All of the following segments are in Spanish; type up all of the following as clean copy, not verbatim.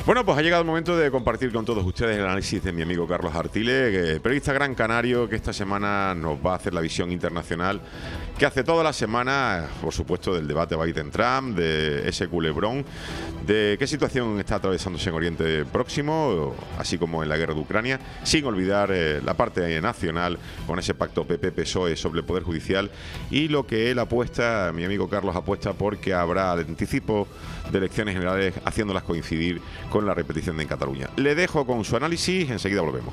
Bueno, pues ha llegado el momento de compartir con todos ustedes el análisis de mi amigo Carlos Artile, periodista gran canario que esta semana nos va a hacer la visión internacional que hace toda la semana, por supuesto, del debate Biden-Trump, de ese culebrón, de qué situación está atravesándose en Oriente Próximo, así como en la guerra de Ucrania, sin olvidar la parte nacional con ese pacto PP-PSOE sobre el Poder Judicial y lo que él apuesta, mi amigo Carlos apuesta porque habrá anticipo de elecciones generales haciéndolas coincidir con la repetición de en Cataluña. Le dejo con su análisis, enseguida volvemos.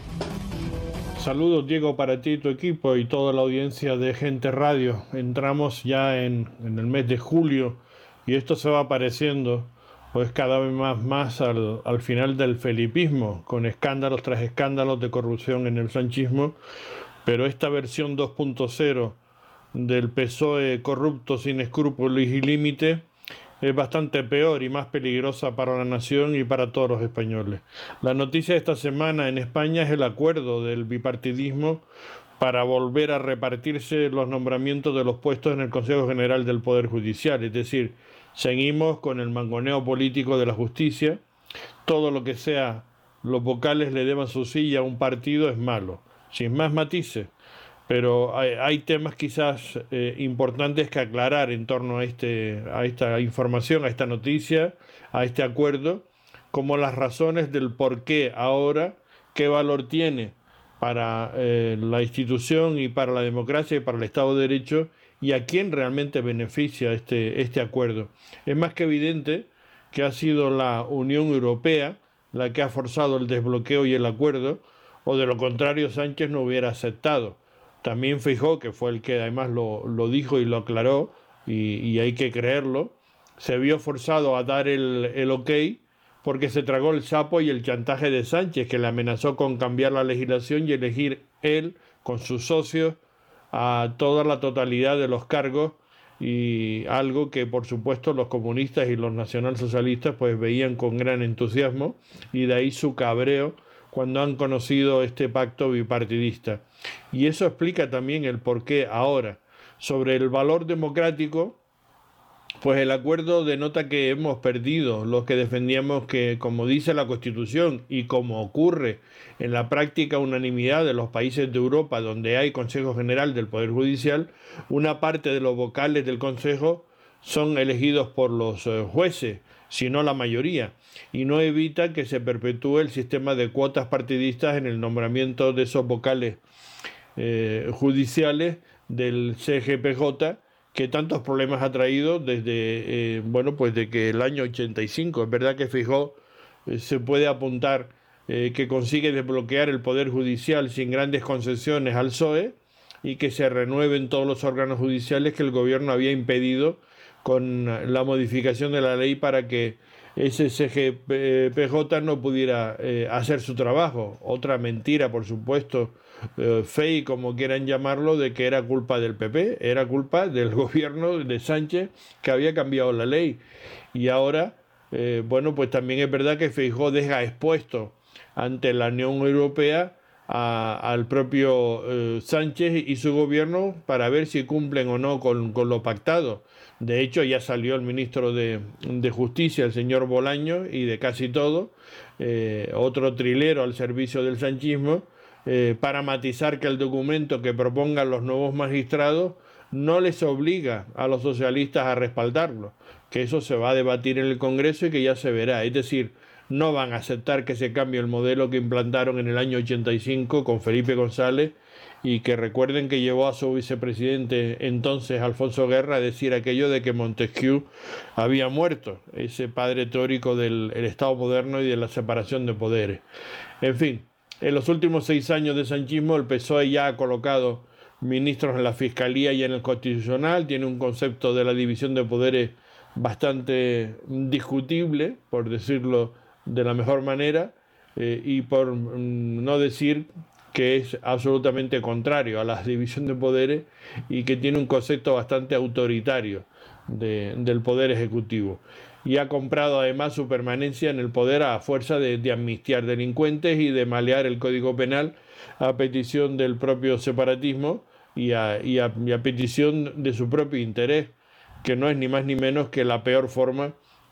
Saludos, Diego, para ti, tu equipo y toda la audiencia de Gente Radio. Entramos ya en el mes de julio y esto se va pareciendo pues cada vez más al final del felipismo, con escándalos tras escándalos de corrupción en el sanchismo, pero esta versión 2.0 del PSOE corrupto sin escrúpulos y límite es bastante peor y más peligrosa para la nación y para todos los españoles. La noticia de esta semana en España es el acuerdo del bipartidismo para volver a repartirse los nombramientos de los puestos en el Consejo General del Poder Judicial. Es decir, seguimos con el mangoneo político de la justicia. Todo lo que sea los vocales le deban su silla a un partido es malo, sin más matices. Pero hay temas quizás importantes que aclarar en torno a esta información, a esta noticia, a este acuerdo, como las razones del por qué ahora, qué valor tiene para la institución y para la democracia y para el Estado de Derecho y a quién realmente beneficia este acuerdo. Es más que evidente que ha sido la Unión Europea la que ha forzado el desbloqueo y el acuerdo, o de lo contrario Sánchez no hubiera aceptado. También Feijóo, que fue el que además lo dijo y lo aclaró, y hay que creerlo, se vio forzado a dar el ok porque se tragó el sapo y el chantaje de Sánchez, que le amenazó con cambiar la legislación y elegir él, con sus socios, a toda la totalidad de los cargos, y algo que por supuesto los comunistas y los nacionalsocialistas pues veían con gran entusiasmo, y de ahí su cabreo cuando han conocido este pacto bipartidista. Y eso explica también el porqué ahora. Sobre el valor democrático, pues el acuerdo denota que hemos perdido los que defendíamos que, como dice la Constitución y como ocurre en la práctica unanimidad de los países de Europa donde hay Consejo General del Poder Judicial, una parte de los vocales del Consejo son elegidos por los jueces, sino la mayoría, y no evita que se perpetúe el sistema de cuotas partidistas en el nombramiento de esos vocales judiciales del CGPJ, que tantos problemas ha traído desde, pues de que el año 85, es verdad que Feijóo se puede apuntar que consigue desbloquear el Poder Judicial sin grandes concesiones al PSOE y que se renueven todos los órganos judiciales que el gobierno había impedido con la modificación de la ley para que ese CGPJ no pudiera hacer su trabajo. Otra mentira, por supuesto, fake, como quieran llamarlo, de que era culpa del PP, era culpa del gobierno de Sánchez que había cambiado la ley. Y ahora, pues también es verdad que Feijóo deja expuesto ante la Unión Europea al propio Sánchez y su gobierno para ver si cumplen o no con lo pactado. De hecho, ya salió el ministro de Justicia, el señor Bolaños, y de casi todo, otro trilero al servicio del sanchismo, para matizar que el documento que propongan los nuevos magistrados no les obliga a los socialistas a respaldarlo, que eso se va a debatir en el Congreso y que ya se verá. Es decir, no van a aceptar que se cambie el modelo que implantaron en el año 85 con Felipe González, y que recuerden que llevó a su vicepresidente entonces, Alfonso Guerra, a decir aquello de que Montesquieu había muerto, ese padre teórico del Estado moderno y de la separación de poderes. En fin, en los últimos 6 años de sanchismo el PSOE ya ha colocado ministros en la Fiscalía y en el Constitucional, tiene un concepto de la división de poderes bastante discutible, por decirlo de la mejor manera, y por no decir que es absolutamente contrario a la división de poderes y que tiene un concepto bastante autoritario del poder ejecutivo. Y ha comprado además su permanencia en el poder a fuerza de amnistiar delincuentes y de malear el Código Penal a petición del propio separatismo y a petición de su propio interés, que no es ni más ni menos que la peor forma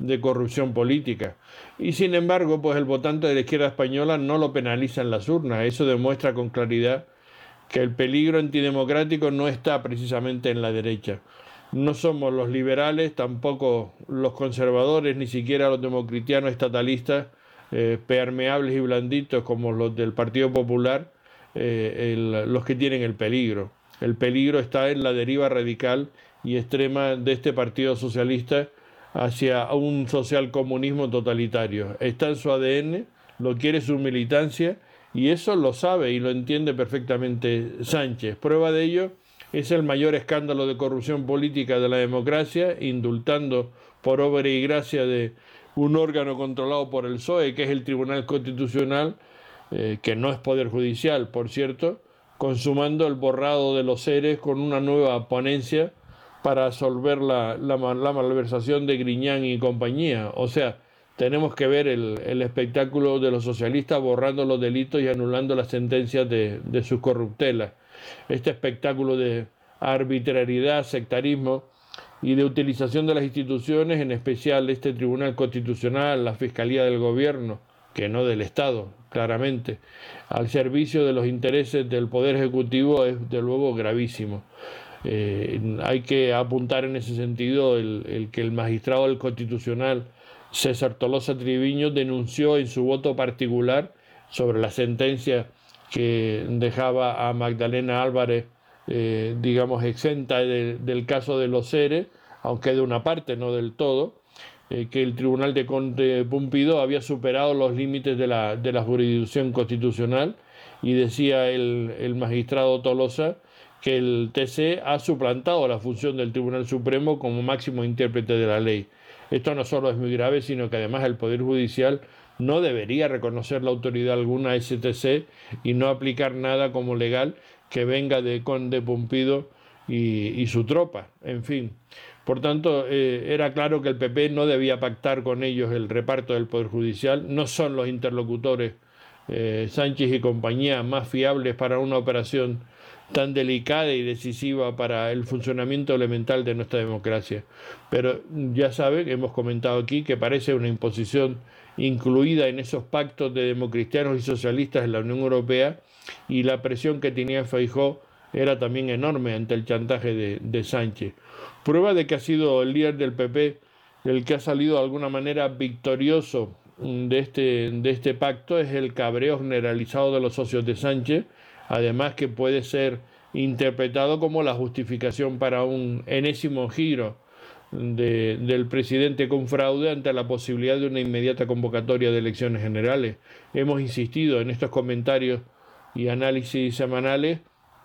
de corrupción política. Y sin embargo, pues el votante de la izquierda española no lo penaliza en las urnas. Eso demuestra con claridad que el peligro antidemocrático no está precisamente en la derecha. No somos los liberales, tampoco los conservadores, ni siquiera los democristianos estatalistas, permeables y blanditos como los del Partido Popular, los que tienen el peligro. El peligro está en la deriva radical y extrema de este Partido Socialista hacia un socialcomunismo totalitario. Está en su ADN, lo quiere su militancia y eso lo sabe y lo entiende perfectamente Sánchez. Prueba de ello es el mayor escándalo de corrupción política de la democracia, indultando por obra y gracia de un órgano controlado por el PSOE, que es el Tribunal Constitucional, que no es Poder Judicial, por cierto, consumando el borrado de los seres con una nueva ponencia para resolver la malversación de Griñán y compañía. O sea, tenemos que ver el espectáculo de los socialistas borrando los delitos y anulando las sentencias de sus corruptelas. Este espectáculo de arbitrariedad, sectarismo y de utilización de las instituciones, en especial este Tribunal Constitucional, la Fiscalía del Gobierno, que no del Estado, claramente, al servicio de los intereses del Poder Ejecutivo es de luego gravísimo. Hay que apuntar en ese sentido el que el magistrado del Constitucional, César Tolosa Triviño, denunció en su voto particular sobre la sentencia que dejaba a Magdalena Álvarez, exenta del caso de los seres, aunque de una parte, no del todo, que el Tribunal de Pumpido había superado los límites de la jurisdicción constitucional, y decía el magistrado Tolosa que el TC ha suplantado la función del Tribunal Supremo como máximo intérprete de la ley. Esto no solo es muy grave, sino que además el Poder Judicial no debería reconocer la autoridad alguna a STC y no aplicar nada como legal que venga de Conde Pumpido y su tropa. En fin, por tanto, era claro que el PP no debía pactar con ellos el reparto del Poder Judicial. No son los interlocutores Sánchez y compañía más fiables para una operación tan delicada y decisiva para el funcionamiento elemental de nuestra democracia. Pero ya saben, hemos comentado aquí que parece una imposición incluida en esos pactos de democristianos y socialistas en la Unión Europea, y la presión que tenía Feijóo era también enorme ante el chantaje de Sánchez. Prueba de que ha sido el líder del PP el que ha salido de alguna manera victorioso de este pacto es el cabreo generalizado de los socios de Sánchez, además que puede ser interpretado como la justificación para un enésimo giro del presidente con fraude ante la posibilidad de una inmediata convocatoria de elecciones generales. Hemos insistido en estos comentarios y análisis semanales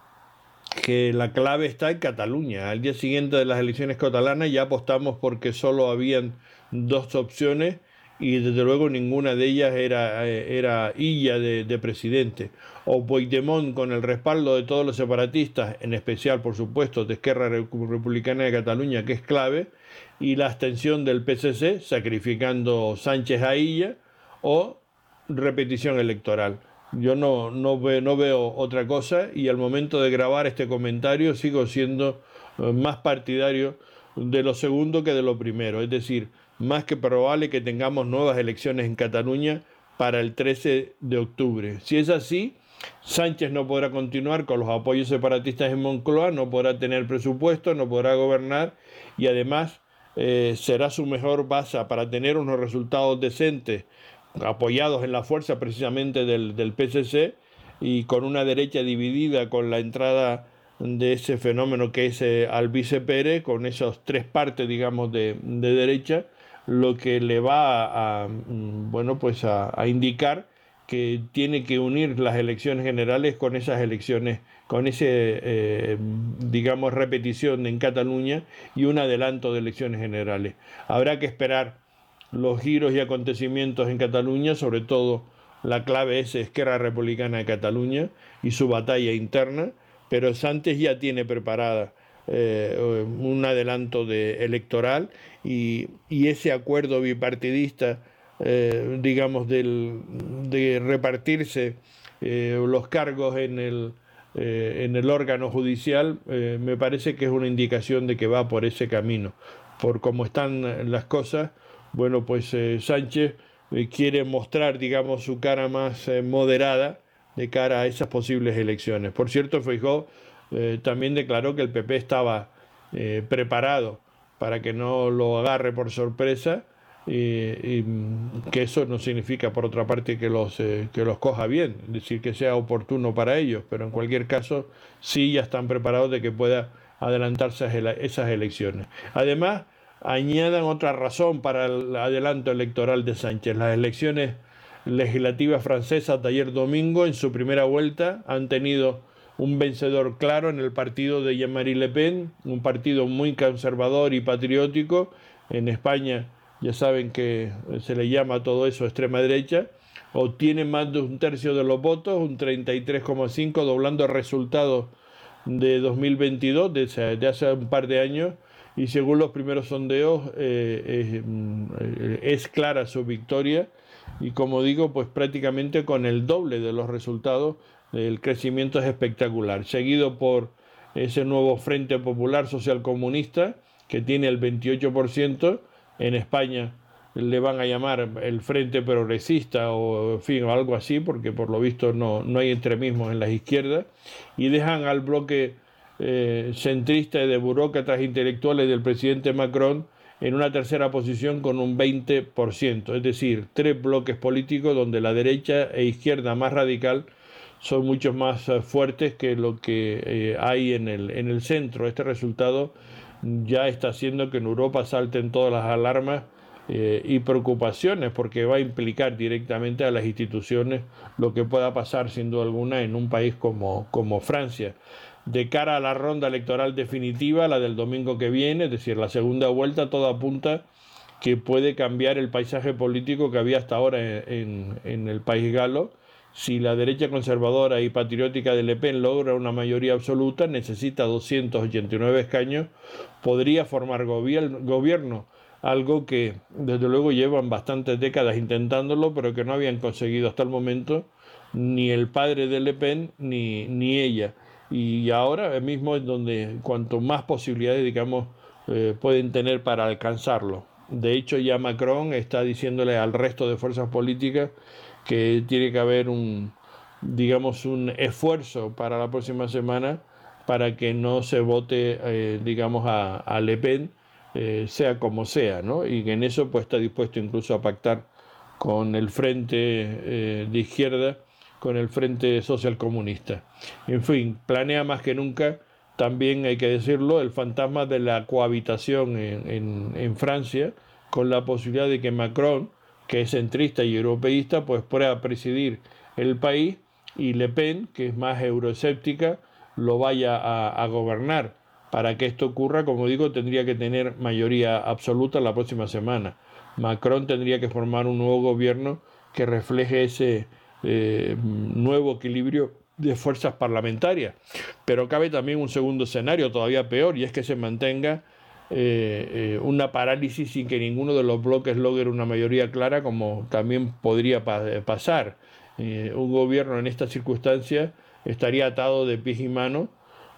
que la clave está en Cataluña. Al día siguiente de las elecciones catalanas ya apostamos porque solo habían dos opciones y desde luego ninguna de ellas era Illa de presidente. O Puigdemont, con el respaldo de todos los separatistas, en especial por supuesto de Esquerra Republicana de Cataluña, que es clave, y la abstención del PSC, sacrificando Sánchez a Illa, o repetición electoral. Yo no veo otra cosa, y al momento de grabar este comentario sigo siendo más partidario de lo segundo que de lo primero. Es decir, más que probable que tengamos nuevas elecciones en Cataluña para el 13 de octubre. Si es así, Sánchez no podrá continuar con los apoyos separatistas en Moncloa, no podrá tener presupuesto, no podrá gobernar, y además será su mejor base para tener unos resultados decentes, apoyados en la fuerza precisamente del PSC, y con una derecha dividida con la entrada de ese fenómeno que es Albize Pérez, con esas tres partes, digamos, de derecha, lo que le va a indicar que tiene que unir las elecciones generales con esas elecciones, con ese, repetición en Cataluña y un adelanto de elecciones generales. Habrá que esperar los giros y acontecimientos en Cataluña, sobre todo la clave es Esquerra Republicana de Cataluña y su batalla interna, pero Sánchez ya tiene preparada un adelanto electoral y ese acuerdo bipartidista, de repartirse los cargos en el órgano judicial, me parece que es una indicación de que va por ese camino. Por cómo están las cosas, bueno, pues Sánchez quiere mostrar, digamos, su cara más moderada de cara a esas posibles elecciones. Por cierto, Feijóo también declaró que el PP estaba preparado para que no lo agarre por sorpresa y que eso no significa, por otra parte, que los coja bien, es decir, que sea oportuno para ellos, pero en cualquier caso sí ya están preparados de que pueda adelantarse a esas elecciones. Además, añadan otra razón para el adelanto electoral de Sánchez. Las elecciones legislativas francesas de ayer domingo, en su primera vuelta, han tenido un vencedor claro en el partido de Jean-Marie Le Pen, un partido muy conservador y patriótico. En España ya saben que se le llama a todo eso extrema derecha. Obtiene más de un tercio de los votos, un 33,5%, doblando el resultado de 2022, de hace un par de años, y según los primeros sondeos es clara su victoria, y como digo, pues prácticamente con el doble de los resultados, el crecimiento es espectacular, seguido por ese nuevo Frente Popular Social Comunista, que tiene el 28%, en España le van a llamar el Frente Progresista o en fin, o algo así, porque por lo visto no hay extremismos en las izquierdas, y dejan al bloque centrista y de burócratas intelectuales del presidente Macron en una tercera posición con un 20%, es decir, tres bloques políticos donde la derecha e izquierda más radical son mucho más fuertes que lo que hay en el centro. Este resultado ya está haciendo que en Europa salten todas las alarmas y preocupaciones, porque va a implicar directamente a las instituciones lo que pueda pasar sin duda alguna en un país como Francia. De cara a la ronda electoral definitiva, la del domingo que viene, es decir, la segunda vuelta, todo apunta que puede cambiar el paisaje político que había hasta ahora en el país galo. Si la derecha conservadora y patriótica de Le Pen logra una mayoría absoluta, necesita 289 escaños, podría formar gobierno, algo que desde luego llevan bastantes décadas intentándolo, pero que no habían conseguido hasta el momento ni el padre de Le Pen ni ella. Y ahora mismo es donde cuanto más posibilidades, digamos, pueden tener para alcanzarlo. De hecho, ya Macron está diciéndole al resto de fuerzas políticas que tiene que haber un esfuerzo para la próxima semana para que no se vote, a Le Pen, sea como sea, ¿no? Y que en eso pues está dispuesto incluso a pactar con el frente de izquierda, con el Frente Social Comunista. En fin, planea más que nunca, también hay que decirlo, el fantasma de la cohabitación en Francia, con la posibilidad de que Macron, que es centrista y europeísta, pues pueda presidir el país, y Le Pen, que es más euroescéptica, lo vaya a gobernar. Para que esto ocurra, como digo, tendría que tener mayoría absoluta la próxima semana. Macron tendría que formar un nuevo gobierno que refleje ese nuevo equilibrio de fuerzas parlamentarias. Pero cabe también un segundo escenario todavía peor, y es que se mantenga una parálisis sin que ninguno de los bloques logre una mayoría clara, como también podría pasar. Un gobierno en estas circunstancias estaría atado de pies y manos,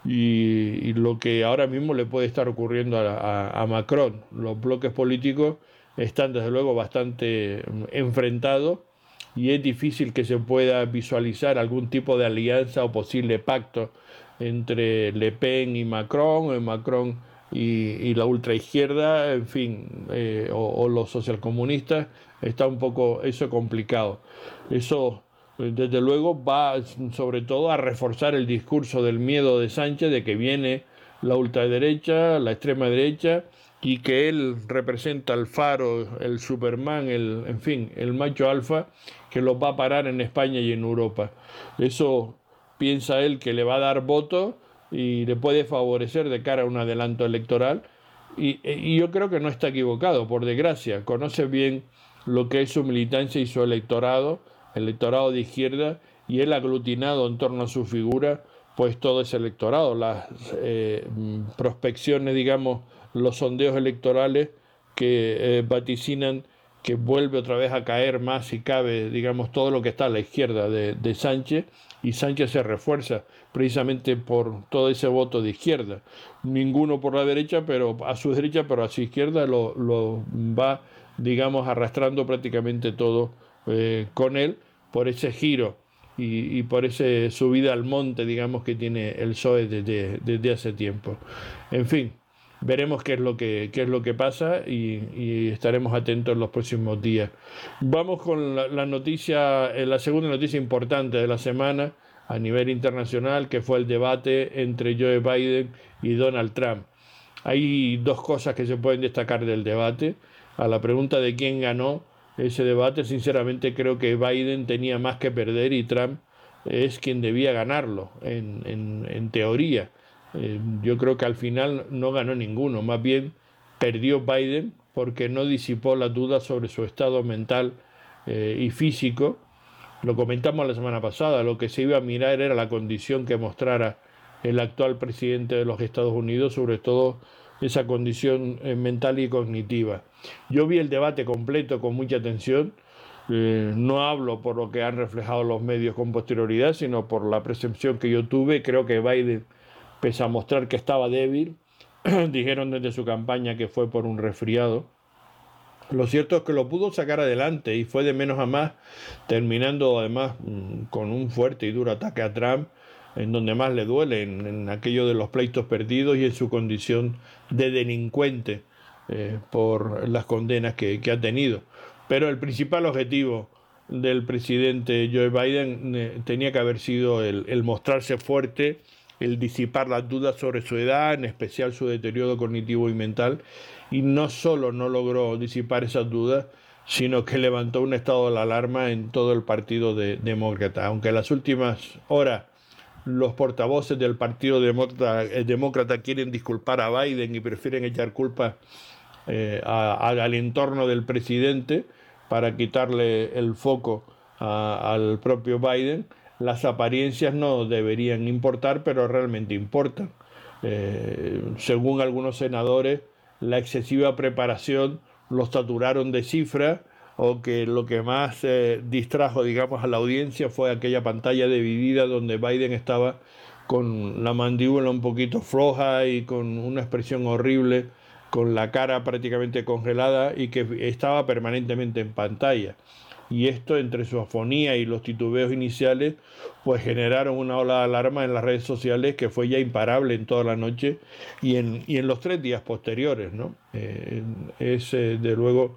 y lo que ahora mismo le puede estar ocurriendo a Macron. Los bloques políticos están desde luego bastante enfrentados, y es difícil que se pueda visualizar algún tipo de alianza o posible pacto entre Le Pen y Macron, y la ultraizquierda, en fin, o los socialcomunistas. Está un poco eso complicado. Eso, desde luego, va sobre todo a reforzar el discurso del miedo de Sánchez de que viene la ultraderecha, la extrema derecha, y que él representa el faro, el Superman, en fin, el macho alfa que los va a parar en España y en Europa. Eso piensa él que le va a dar votos y le puede favorecer de cara a un adelanto electoral, y yo creo que no está equivocado, por desgracia. Conoce bien lo que es su militancia y su electorado de izquierda, y él ha aglutinado en torno a su figura pues todo ese electorado. Las prospecciones, digamos, los sondeos electorales que vaticinan que vuelve otra vez a caer más, si cabe, digamos, todo lo que está a la izquierda de Sánchez, y Sánchez se refuerza precisamente por todo ese voto de izquierda. Ninguno por la derecha, pero a su derecha, pero a su izquierda lo va digamos, arrastrando prácticamente todo con él por ese giro y por esa subida al monte, digamos, que tiene el PSOE desde hace tiempo. En fin, veremos qué es lo que pasa y estaremos atentos en los próximos días. Vamos con la noticia, la segunda noticia importante de la semana a nivel internacional, que fue el debate entre Joe Biden y Donald Trump. Hay dos cosas que se pueden destacar del debate. A la pregunta de quién ganó ese debate, sinceramente creo que Biden tenía más que perder y Trump es quien debía ganarlo, en teoría. Yo creo que al final no ganó ninguno, más bien perdió Biden porque no disipó las dudas sobre su estado mental y físico. Lo comentamos la semana pasada, lo que se iba a mirar era la condición que mostrara el actual presidente de los Estados Unidos, sobre todo esa condición mental y cognitiva. Yo vi el debate completo con mucha atención. No hablo por lo que han reflejado los medios con posterioridad, sino por la percepción que yo tuve. Creo que Biden, pese a mostrar que estaba débil, dijeron desde su campaña que fue por un resfriado. Lo cierto es que lo pudo sacar adelante y fue de menos a más, terminando además con un fuerte y duro ataque a Trump, en donde más le duele, en aquello de los pleitos perdidos y en su condición de delincuente por las condenas que ha tenido. Pero el principal objetivo del presidente Joe Biden tenía que haber sido el mostrarse fuerte, el disipar las dudas sobre su edad, en especial su deterioro cognitivo y mental, y no solo no logró disipar esas dudas, sino que levantó un estado de alarma en todo el partido demócrata. Aunque en las últimas horas los portavoces del partido demócrata quieren disculpar a Biden y prefieren echar culpa al entorno del presidente para quitarle el foco al propio Biden, las apariencias no deberían importar, pero realmente importan. Según algunos senadores, la excesiva preparación los saturaron de cifras, o que lo que más distrajo, digamos, a la audiencia fue aquella pantalla dividida donde Biden estaba con la mandíbula un poquito floja y con una expresión horrible, con la cara prácticamente congelada y que estaba permanentemente en pantalla. Y esto, entre su afonía y los titubeos iniciales, pues generaron una ola de alarma en las redes sociales que fue ya imparable en toda la noche y en los 3 días posteriores, ¿no? Es de luego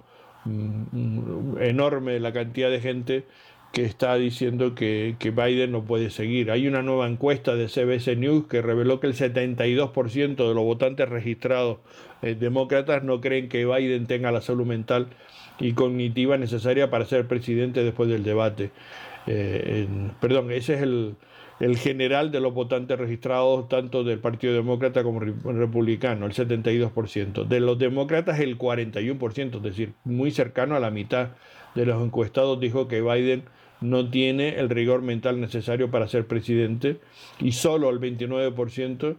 enorme la cantidad de gente que está diciendo que Biden no puede seguir. Hay una nueva encuesta de CBS News que reveló que el 72% de los votantes registrados demócratas no creen que Biden tenga la salud mental y cognitiva necesaria para ser presidente después del debate. Ese es el general de los votantes registrados tanto del Partido Demócrata como Republicano, el 72%. De los demócratas el 41%, es decir, muy cercano a la mitad de los encuestados dijo que Biden no tiene el rigor mental necesario para ser presidente y solo el 29%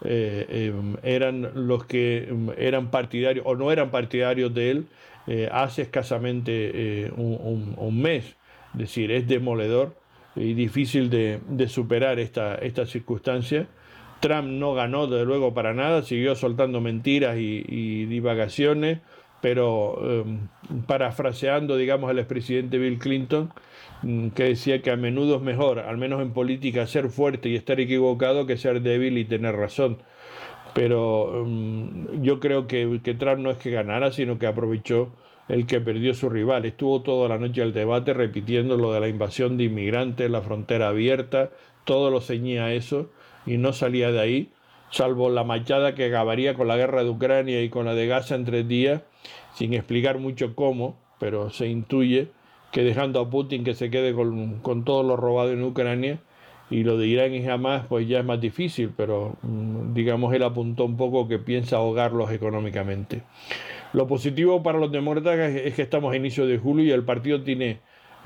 eran los que eran partidarios o no eran partidarios de él hace escasamente un mes. Es decir, es demoledor y difícil de superar esta circunstancia. Trump no ganó, desde luego, para nada, siguió soltando mentiras y divagaciones, pero parafraseando, digamos, al expresidente Bill Clinton, que decía que a menudo es mejor, al menos en política, ser fuerte y estar equivocado que ser débil y tener razón. Pero yo creo que Trump no es que ganara, sino que aprovechó el que perdió su rival. Estuvo toda la noche el debate repitiendo lo de la invasión de inmigrantes, la frontera abierta, todo lo ceñía a eso y no salía de ahí, salvo la machada que acabaría con la guerra de Ucrania y con la de Gaza en 3 días, sin explicar mucho cómo, pero se intuye que dejando a Putin que se quede con todo lo robado en Ucrania, y lo de Irán y Hamas pues ya es más difícil, pero digamos él apuntó un poco que piensa ahogarlos económicamente. Lo positivo para los demócratas es que estamos a inicio de julio y el partido tiene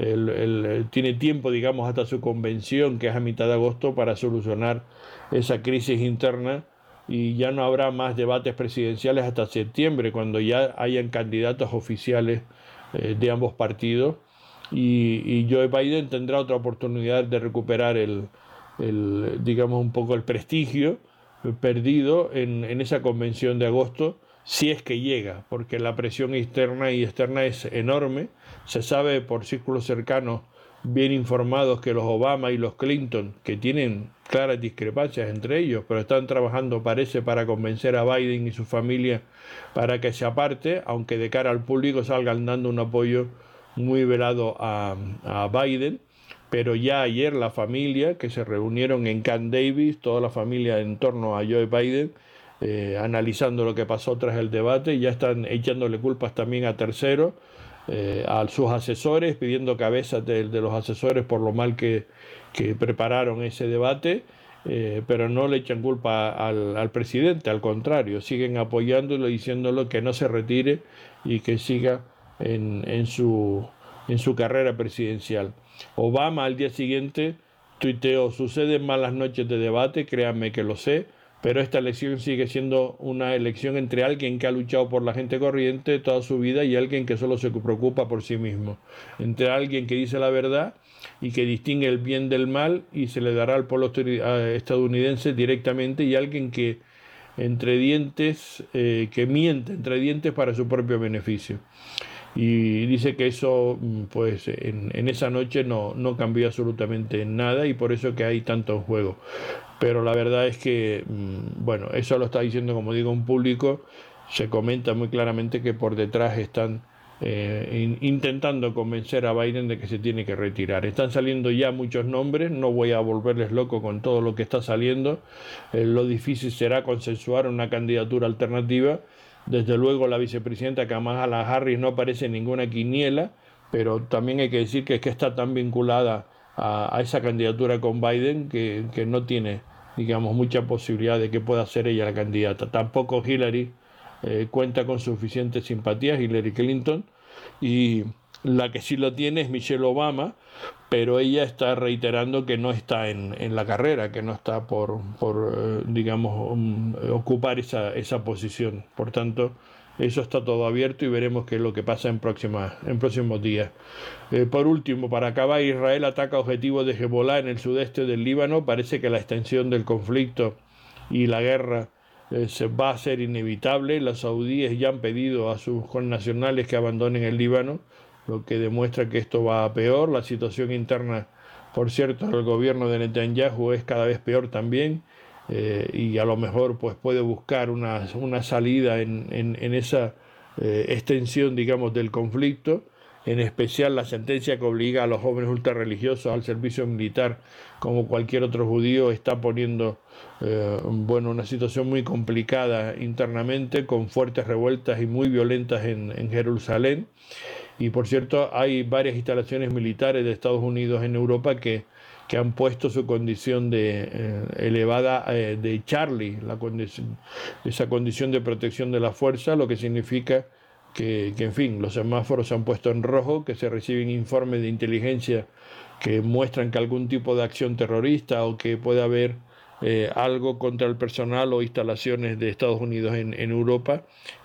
tiempo, digamos, hasta su convención, que es a mitad de agosto, para solucionar esa crisis interna, y ya no habrá más debates presidenciales hasta septiembre, cuando ya hayan candidatos oficiales de ambos partidos, y Joe Biden tendrá otra oportunidad de recuperar digamos, un poco el prestigio perdido en esa convención de agosto, si es que llega, porque la presión interna y externa es enorme. Se sabe por círculos cercanos, bien informados, que los Obama y los Clinton, que tienen claras discrepancias entre ellos, pero están trabajando, parece, para convencer a Biden y su familia para que se aparte, aunque de cara al público salgan dando un apoyo muy velado a Biden. Pero ya ayer la familia, que se reunieron en Camp Davis, toda la familia en torno a Joe Biden, analizando lo que pasó tras el debate, ya están echándole culpas también a terceros, a sus asesores, pidiendo cabezas de los asesores por lo mal que prepararon ese debate, pero no le echan culpa al presidente, al contrario, siguen apoyándolo, diciéndolo que no se retire y que siga en su carrera presidencial. Obama al día siguiente tuiteó: suceden malas noches de debate, créanme que lo sé, pero esta elección sigue siendo una elección entre alguien que ha luchado por la gente corriente toda su vida y alguien que solo se preocupa por sí mismo, entre alguien que dice la verdad y que distingue el bien del mal y se le dará al pueblo estadounidense directamente, y alguien que entre dientes, que miente entre dientes para su propio beneficio. Y dice que eso, pues en esa noche no cambió absolutamente nada, y por eso que hay tanto en juego. Pero la verdad es que, bueno, eso lo está diciendo, como digo, un público. Se comenta muy claramente que por detrás están intentando convencer a Biden de que se tiene que retirar. Están saliendo ya muchos nombres, no voy a volverles loco con todo lo que está saliendo. Lo difícil será consensuar una candidatura alternativa. Desde luego la vicepresidenta Kamala Harris no aparece en ninguna quiniela, pero también hay que decir que está tan vinculada a esa candidatura con Biden que no tiene, digamos, mucha posibilidad de que pueda ser ella la candidata. Tampoco Hillary cuenta con suficiente simpatía, Hillary Clinton, y la que sí lo tiene es Michelle Obama, pero ella está reiterando que no está en la carrera, que no está por digamos, ocupar esa posición. Por tanto, eso está todo abierto y veremos qué es lo que pasa en próximos días. Por último, para acabar, Israel ataca objetivos de Hezbollah en el sudeste del Líbano. Parece que la extensión del conflicto y la guerra se va a hacer inevitable. Los saudíes ya han pedido a sus connacionales que abandonen el Líbano, lo que demuestra que esto va a peor. La situación interna, por cierto, del gobierno de Netanyahu es cada vez peor también, y a lo mejor pues puede buscar una salida en esa extensión, digamos, del conflicto. En especial la sentencia que obliga a los jóvenes ultrarreligiosos al servicio militar, como cualquier otro judío, está poniendo una situación muy complicada internamente, con fuertes revueltas y muy violentas en Jerusalén. Y por cierto, hay varias instalaciones militares de Estados Unidos en Europa que han puesto su condición de elevada de Charlie, esa condición de protección de la fuerza, lo que significa que, en fin, los semáforos se han puesto en rojo, que se reciben informes de inteligencia que muestran que algún tipo de acción terrorista o que puede haber algo contra el personal o instalaciones de Estados Unidos en Europa.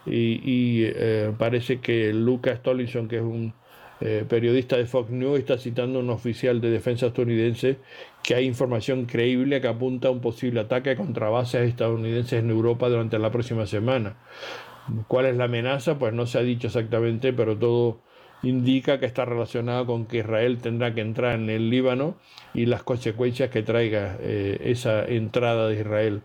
Y parece que Lucas Tomlinson, que es un periodista de Fox News, está citando a un oficial de defensa estadounidense que hay información creíble que apunta a un posible ataque contra bases estadounidenses en Europa durante la próxima semana. ¿Cuál es la amenaza? Pues no se ha dicho exactamente, pero todo indica que está relacionado con que Israel tendrá que entrar en el Líbano y las consecuencias que traiga esa entrada de Israel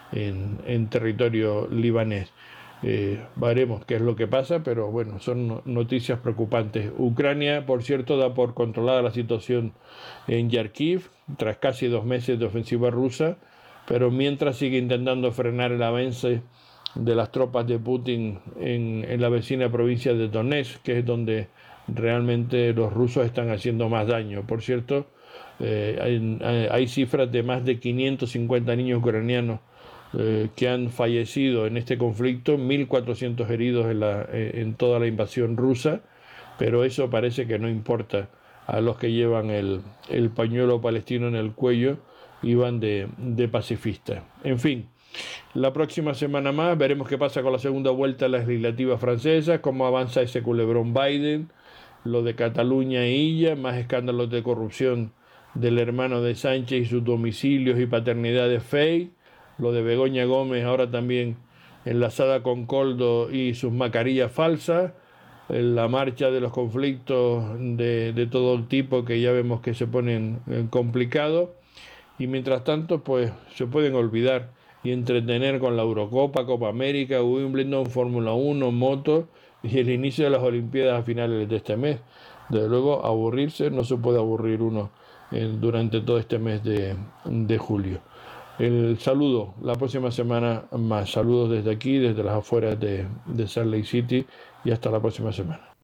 en territorio libanés. Veremos qué es lo que pasa, pero bueno, son noticias preocupantes. Ucrania, por cierto, da por controlada la situación en Kharkiv tras casi 2 meses de ofensiva rusa, pero mientras sigue intentando frenar el avance de las tropas de Putin en la vecina provincia de Donetsk, que es donde realmente los rusos están haciendo más daño. Por cierto, hay cifras de más de 550 niños ucranianos que han fallecido en este conflicto, 1.400 heridos en toda la invasión rusa, pero eso parece que no importa a los que llevan el pañuelo palestino en el cuello y van de pacifistas. En fin, la próxima semana más veremos qué pasa con la segunda vuelta a las legislativas francesas, cómo avanza ese culebrón Biden, lo de Cataluña e Illa, más escándalos de corrupción del hermano de Sánchez y sus domicilios y paternidad de Fey, lo de Begoña Gómez ahora también enlazada con Koldo y sus mascarillas falsas, la marcha de los conflictos de todo tipo que ya vemos que se ponen complicados, y mientras tanto pues se pueden olvidar y entretener con la Eurocopa, Copa América, Wimbledon, Fórmula 1, moto y el inicio de las Olimpiadas a finales de este mes. Desde luego, aburrirse no se puede aburrir uno durante todo este mes de julio. El saludo, la próxima semana más. Saludos desde aquí, desde las afueras de Salt Lake City, y hasta la próxima semana.